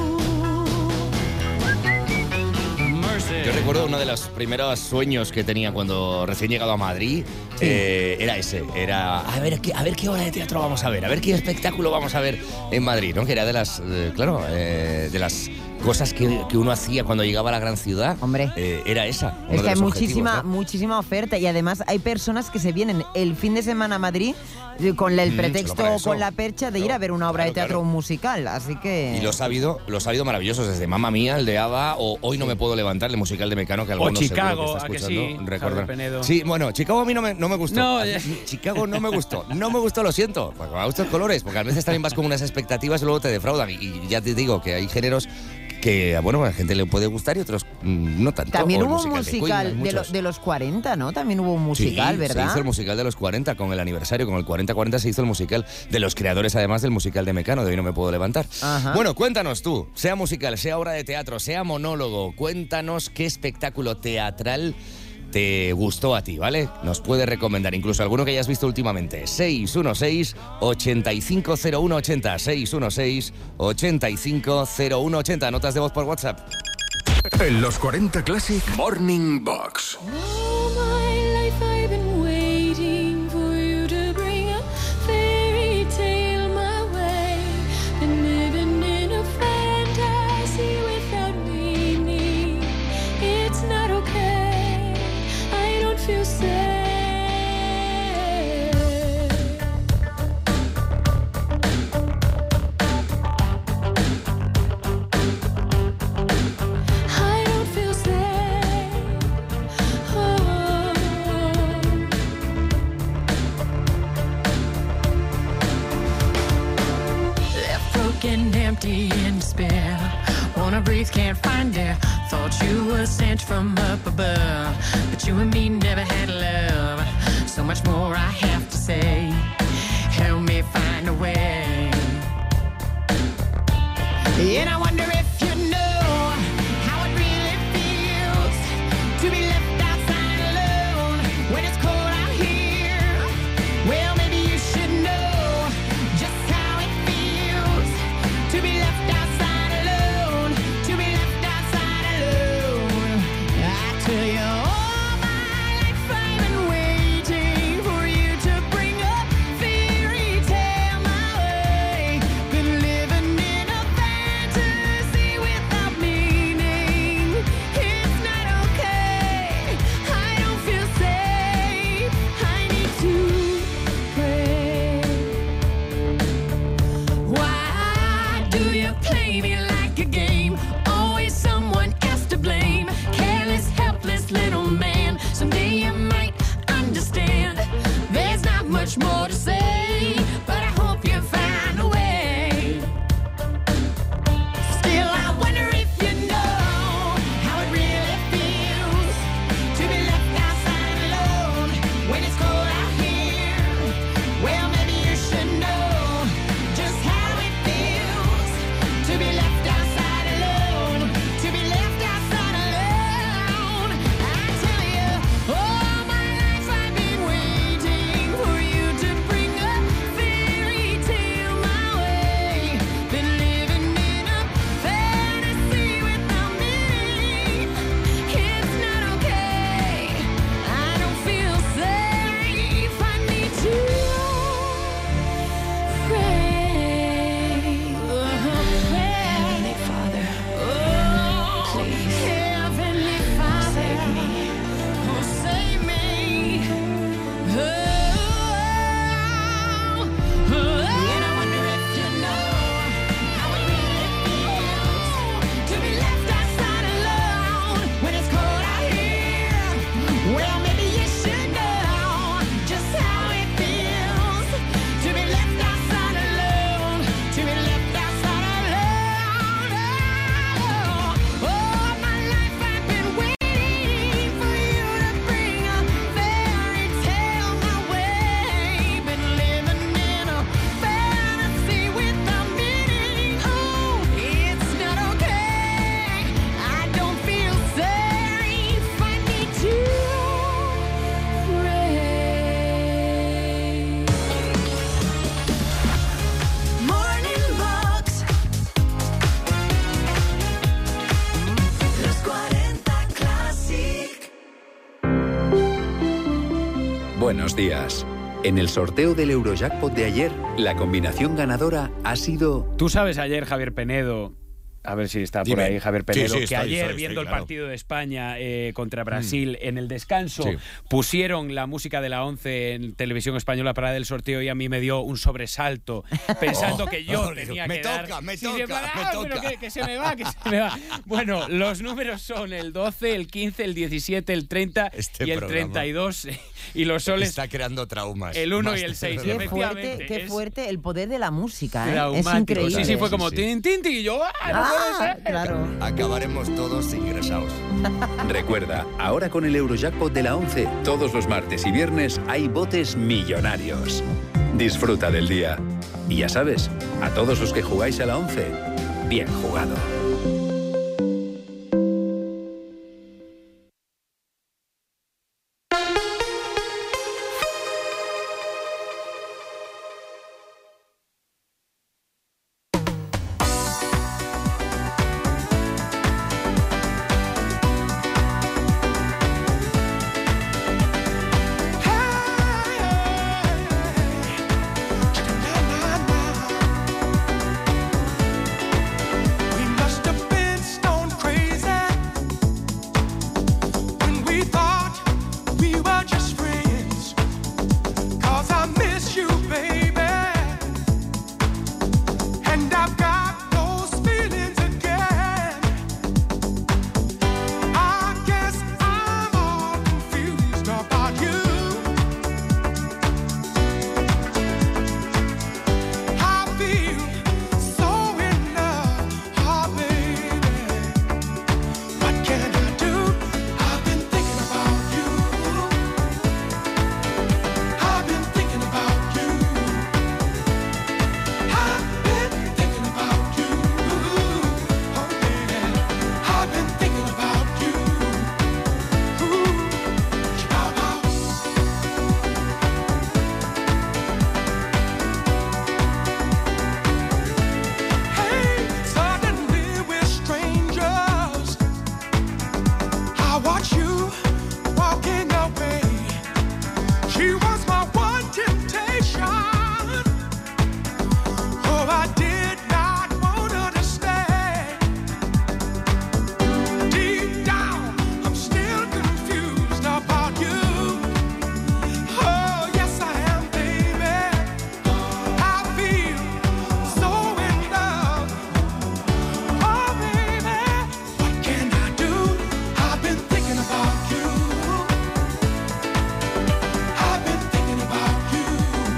Yo recuerdo uno de los primeros sueños que tenía cuando recién llegado a Madrid, eh, era ese, era a ver, qué, a ver qué obra de teatro vamos a ver, a ver qué espectáculo vamos a ver en Madrid, ¿no? Que era de las, eh, claro, eh, de las cosas que, que uno hacía cuando llegaba a la gran ciudad, Hombre. eh, era esa. uno Es de que hay los muchísima, objetivos, ¿no? muchísima oferta y además hay personas que se vienen el fin de semana a Madrid eh, con el Mm, pretexto solo para o eso. con la percha de ir a ver una obra claro, de teatro o un musical, así que... Y los ha habido, los ha habido maravillosos, desde Mamma Mía, el de ABBA, o Hoy no me puedo levantar, el musical de Mecano, que algunos seguro Chicago, que está ¿a que escuchando sí, recuerdan. Javier Penedo? Sí, bueno, Chicago a mí no me, no me gustó. No, A mí, ya. Chicago no me gustó, no me gustó, lo siento, porque me gustan colores, porque a veces también vas con unas expectativas y luego te defraudan. Y, y ya te digo que hay géneros que, bueno, a la gente le puede gustar y otros mm, no tanto. También O el hubo un musical de Queen, hay musical de, lo- muchos. de los cuarenta, ¿no? También hubo un musical, Sí, ¿verdad? se hizo el musical de los cuarenta, con el aniversario, con el cuarenta cuarenta se hizo el musical de los creadores, además del musical de Mecano, de Hoy no me puedo levantar. Ajá. Bueno, cuéntanos tú, sea musical, sea obra de teatro, sea monólogo, cuéntanos qué espectáculo teatral te gustó a ti, ¿vale? Nos puedes recomendar incluso alguno que hayas visto últimamente. seis uno seis, ocho cinco cero uno ocho cero, seis uno seis, ocho cinco cero uno ocho cero. Notas de voz por WhatsApp. En los cuarenta Classic Morning Box. All my life I've been waiting for you to bring a fairy tale my way. Been living in a fantasy without meaning. It's not okay. I don't feel safe. I don't feel safe. Oh. Left broken, empty, in despair. Wanna breathe, can't find air. Thought you were sent from up above, but you and me never had love. So much more I have to say. Help me find a way. And I wonder if you know how it really feels to be left outside alone when it's cold out here. Well, maybe you should know just how it feels to be left outside alone, to be left outside alone. I tell you, all my life I've been waiting for you to bring a fairy tale my way. Been living in a fantasy without meaning. It's not okay. I don't feel safe. I need to pray. Why do you play me like a game? Always someone else to blame. Careless, helpless little man. Someday you might understand. There's not much more to say, but I hope you find a way. Still, I wonder if you know how it really feels to be left outside alone when it's cold out here. Well, maybe you should know just how it feels to be left outside alone, to be left outside alone. I tell you, all my life I've been waiting for you to bring a fairy tale my way. Been living in a fantasy without meaning. It's not okay. I don't feel safe. I need to pray. Heavenly Father, please, Heavenly Father, save me. Oh, save me. Oh, oh, and I wonder if you know how it really feels to be left outside alone when it's cold out here. Well, maybe you should know just how it feels to be left outside alone, to be left outside alone. Oh, all my life I've been waiting for you to bring a fairy tale my way. Been living in a fantasy without meaning. Oh, it's not okay. I don't feel safe. I need to pray. Morning Box. Los cuarenta Classic. Buenos días. En el sorteo del Eurojackpot de ayer, la combinación ganadora ha sido... Tú sabes ayer, Javier Penedo, A ver si está Dime. por ahí Javier Penedo, Sí, sí, que estoy, ayer, estoy, viendo estoy, el claro. partido de España eh, contra Brasil en el descanso, Sí. pusieron la música de la once en televisión española para el sorteo y a mí me dio un sobresalto, pensando Oh, que yo oh, tenía me que toca, dar... me Sí, toca, en plan, me "Ah, pero toca". que, que se me va, que se me va. Bueno, los números son el doce, el quince, el diecisiete, el treinta Este y el programa treinta y dos. Y los soles... Está creando traumas. El uno Más y el de- seis. Qué Efectivamente, fuerte, qué es fuerte el poder de la música, ¿eh? Es traumático. increíble. Sí, sí, fue como Sí, sí. tin, tin, tin, y yo... ¡Ah, no puede ser! Claro. Acabaremos todos ingresados. Recuerda, ahora con el Eurojackpot de la once, todos los martes y viernes hay botes millonarios. Disfruta del día. Y ya sabes, a todos los que jugáis a la once, bien jugado. We must have been stone crazy when we thought we were just friends. 'Cause I miss you, baby, and I've got those feelings again. I guess I'm all confused about you. I feel so in love, oh baby. What can I do? I've been thinking about you. I've been thinking about you. I've been thinking about you. Oh baby, I've been thinking about you. Ooh, child. Hey, suddenly we're strangers. I watch you walking away. She was my one temptation. Oh, I did not want her to stay. Deep down, I'm still confused about you. Oh, yes, I am, baby. I feel so in love. Oh, baby, what can I do? I've been thinking about you. I've been thinking about you.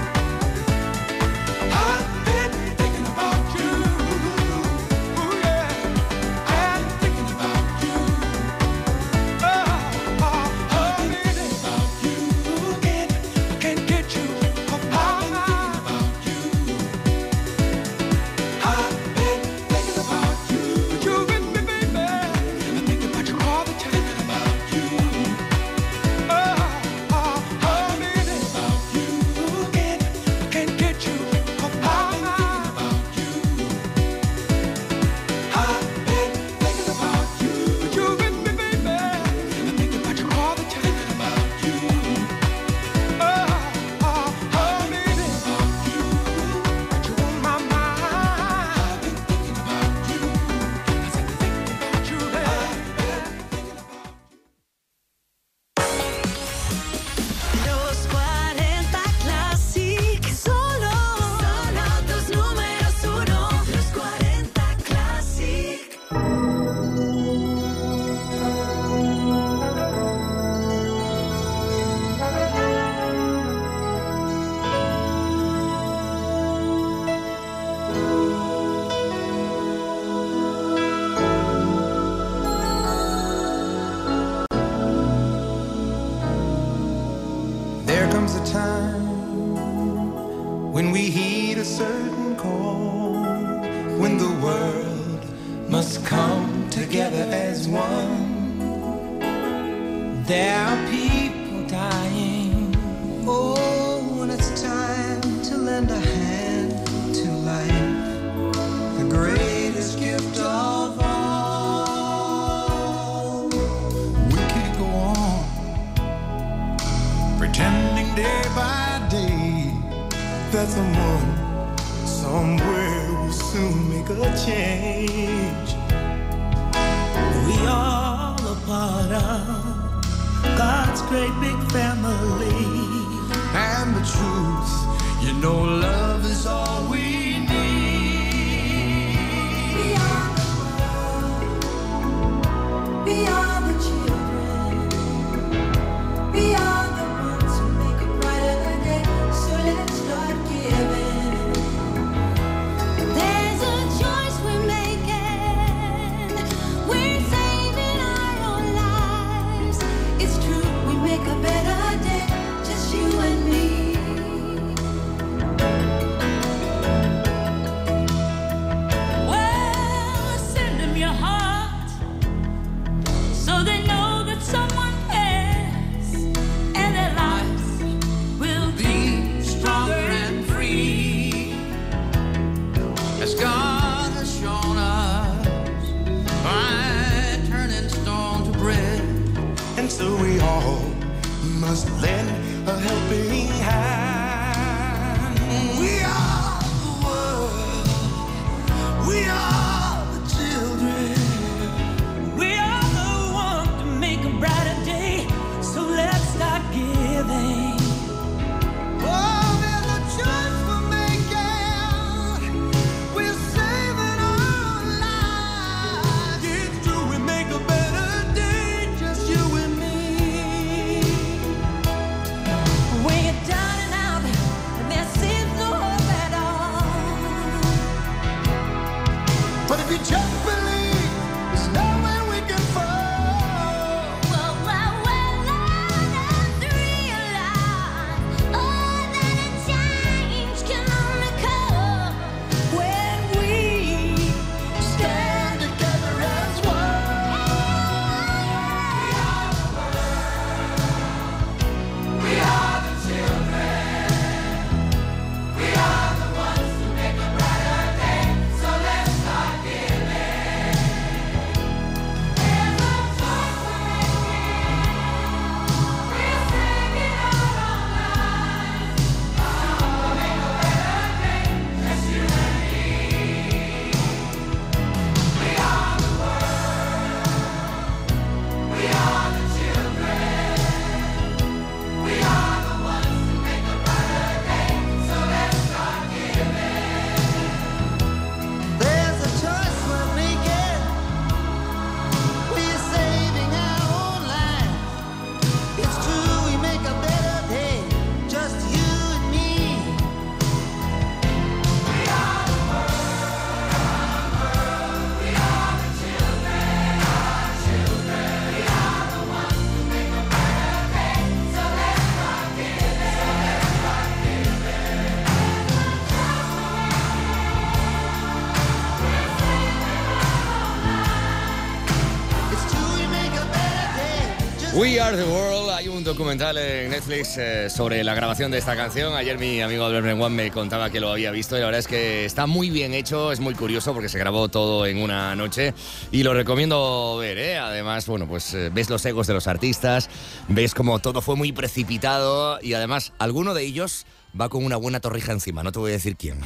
I've been thinking about you. Ooh, yeah. I've been thinking about you. Oh, oh, oh, baby. Can't, I can't get you off my mind. I've been thinking about you. You with me, baby. I think about you all the time. About you. Oh, oh, oh, baby. About you. Can't, I can't get you off my mind. About you. I've been thinking about you. You with me, baby. I think about you all the time. About you. Oh, oh, oh, baby. About you. Got you on my mind. I've been thinking about you. I said thinking about you, baby. Los cuarenta Classic. Solo, solo tus números uno. Los cuarenta Classic. There comes a time when we heed a certain call, when the world must come together as one. There are people dying. Oh, and it's time to lend a hand to life, the greatest gift of all. We can't go on pretending day by day that someone somewhere will soon make a change. all a part of God's great big family. And the truth, you know, love is all we need. We are the world. We are the children. We are the ones who make a brighter day. So let's start giving. There's a choice we're making. We're saving our own lives. It's true, we make a better day. Just you and me. Well, send them your heart so they know that someone cares and their lives will Be stronger and free. As God has shown us by turning stone to bread. And so we all must lend a helping hand. We are the world. We are the children. We are the one to make a brighter day. So let's start giving. Oh, there's a choice we're making. We're saving our lives. It's true, we make a better day. Just you and me. When you're down and out and there seems no hope at all. But if you just believe, there's nowhere we can fall. Well, well, well, let's realize, oh, that a change can only come when we Stand together as one. We are the children. We are the ones who make a brighter day. So let's start giving. There's a choice we're making. We're saving our own lives. So we'll make a better day. Just you and me. We are the world. We are the children. We are the ones who make a brighter day. So let's start giving. There's a choice we're making. We're saving our own lives. It's true, we make a better day. Just you and me. We are the world. We are the children. Our children. We are the ones who make a brighter day. So let's start giving. So let's start giving. It's true, we make a better day. Just We Are the World. Hay un documental en Netflix eh, sobre la grabación de esta canción. Ayer mi amigo Albert Menguán me contaba que lo había visto y la verdad es que está muy bien hecho, es muy curioso porque se grabó todo en una noche y lo recomiendo ver, ¿eh? Además, bueno, pues eh, ves los egos de los artistas, ves como todo fue muy precipitado y además alguno de ellos va con una buena torrija encima, no te voy a decir quién.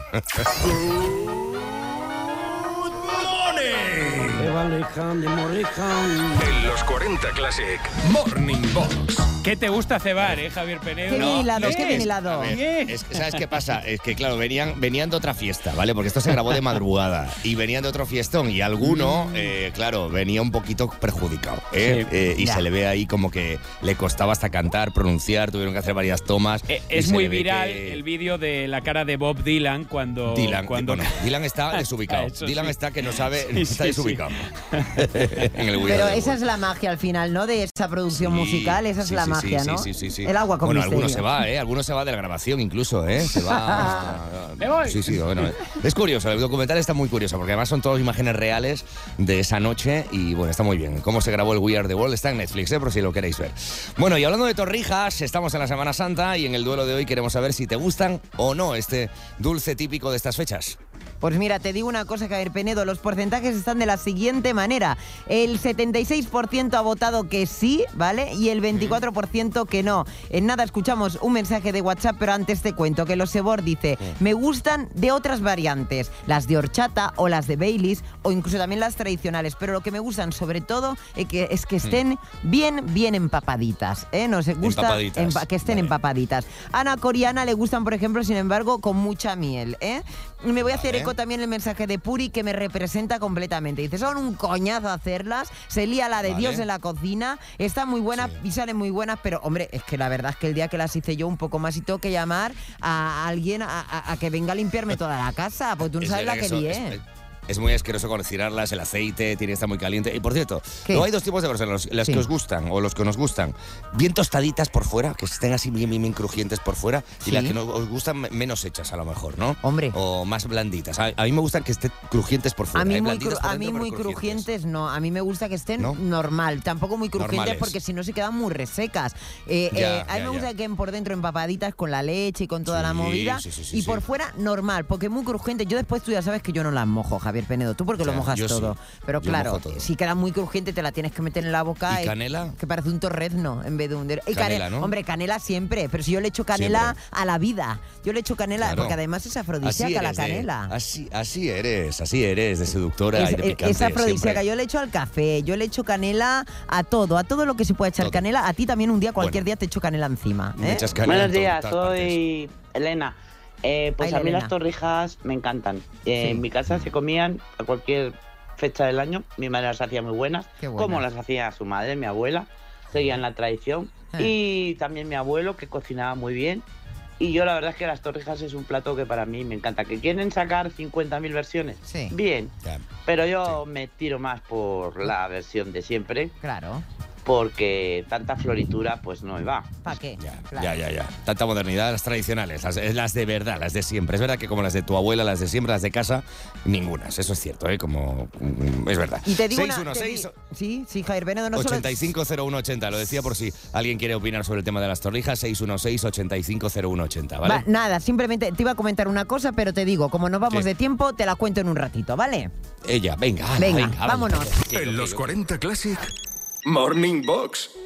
En los cuarenta Classic Morning Box. ¿Qué te gusta cebar, eh, Javier Penedo? Qué bien hilado, es qué que bien es- hilado. a ver, es que, ¿sabes qué pasa? Es que, claro, venían, venían de otra fiesta, ¿vale? Porque esto se grabó de madrugada y venían de otro fiestón y alguno, eh, claro, venía un poquito perjudicado, ¿eh? Sí. Eh, y Ya. se le ve ahí como que le costaba hasta cantar, pronunciar, tuvieron que hacer varias tomas. Eh, y es se muy le ve viral que- el vídeo de la cara de Bob Dylan cuando... Dylan, cuando... bueno, Dylan está desubicado. Eso Dylan sí. está que no sabe, Sí, está sí, desubicado. En el We Are Pero the esa World. es la magia al final, ¿no? De esa producción Sí, musical, esa es sí, la sí, magia, sí, ¿no? Sí, sí, sí. El agua con Bueno, misterio. algunos se va, ¿eh? Algunos se va de la grabación incluso, ¿eh? Se va hasta... Me voy. Sí, sí, bueno. Es curioso, el documental está muy curioso porque además son todas imágenes reales de esa noche y bueno, está muy bien. Cómo se grabó el We Are the World está en Netflix, ¿eh? Por si lo queréis ver. Bueno, y hablando de torrijas, estamos en la Semana Santa y en el duelo de hoy queremos saber si te gustan o no este dulce típico de estas fechas. Pues mira, te digo una cosa, Javier Penedo, los porcentajes están de la siguiente manera. El setenta y seis por ciento ha votado que sí, ¿vale? Y el veinticuatro por ciento que no. En nada escuchamos un mensaje de WhatsApp, pero antes te cuento que los Sebor dice, me gustan de otras variantes, las de horchata o las de Baileys o incluso también las tradicionales, pero lo que me gustan sobre todo es que, es que estén bien, bien empapaditas, ¿eh? Nos gusta Empapaditas. empa- que estén empapaditas. Ana Coriana le gustan, por ejemplo, sin embargo, con mucha miel, ¿eh? Y me voy a hacer Vale. eco también el mensaje de Puri que me representa completamente. Dice, son un coñazo hacerlas, se lía la de Vale. Dios en la cocina, están muy buenas y salen muy buenas, pero hombre, es que la verdad es que el día que las hice yo un poco más y tengo que llamar a alguien a, a- a que venga a limpiarme toda la casa, porque tú no Es sabes la verdad que que lié. eso es- Es muy asqueroso cocinarlas, el aceite tiene que estar muy caliente. Y por cierto, ¿Qué? luego hay dos tipos de personas, los- las Sí. que os gustan o los que nos gustan, bien tostaditas por fuera, que estén así bien, bien, bien crujientes por fuera, Sí. y las que no, os gustan me- menos hechas a lo mejor, ¿no? Hombre. O más blanditas. A, a mí me gustan que estén crujientes por fuera. A mí, ¿eh? muy, Blanditas cru- por a mí dentro, muy pero crujientes no, a mí me gusta que estén ¿No? normal, tampoco muy crujientes Normales. porque si no se quedan muy resecas. Eh, Ya, eh, a mí ya, me gusta ya. que queden por dentro empapaditas con la leche y con toda la Sí, movida sí, sí, sí, y sí. por fuera normal, porque muy crujientes. Yo después tú ya sabes que yo no las mojo, Javier Penedo, tú porque lo Ya, mojas yo sí. todo. Pero Yo claro, mojo todo. si queda muy crujiente te la tienes que meter en la boca. ¿Y canela? Que parece un torrezno en vez de un... Y Canela, ¿no? Hombre, canela siempre, pero si yo le echo canela Siempre. a la vida. Yo le echo canela, Claro. porque además es Así afrodisíaca la eres de- canela. así, así eres, así eres, de seductora Es, y de es- picante. es afrodisíaca. siempre. Yo le echo al café, yo le echo canela a todo, a todo lo que se puede echar Todo. canela. A ti también un día, cualquier Bueno. día te echo canela encima. Me ¿eh? echas canela Buenos en to- días, todas partes. soy Elena. Eh, pues Ay, a mí Elena. las torrijas me encantan. Eh, Sí. En mi casa se comían a cualquier fecha del año. Mi madre las hacía muy buenas, Qué buenas. como las hacía su madre, mi abuela. Seguían la tradición. Eh. Y también mi abuelo, que cocinaba muy bien. Y yo la verdad es que las torrijas es un plato que para mí me encanta. ¿Que quieren sacar cincuenta mil versiones? Sí. Bien. Ya. Pero yo me tiro más por la versión de siempre, Claro. porque tanta floritura pues no me va. ¿Para qué? Ya, Claro. ya, ya, ya. Tanta modernidad, las tradicionales, las, las de verdad, las de siempre. Es verdad que como las de tu abuela, las de siempre, las de casa, ningunas. Eso es cierto, ¿eh? Como, mm, es verdad. Y te digo una... seis uno te seis, di- Sí, sí, Javier Penedo, no solo... ochenta y cinco cero uno ochenta. Lo decía por si alguien quiere opinar sobre el tema de las torrijas. seis uno seis, ochenta y cinco cero uno ochenta, ¿vale? Va, nada, simplemente te iba a comentar una cosa, pero te digo, como nos vamos ¿Qué? de tiempo, te la cuento en un ratito, ¿vale? Ella, venga, ala, Venga, venga, vámonos. vamos. En los cuarenta Classic, Morning Box.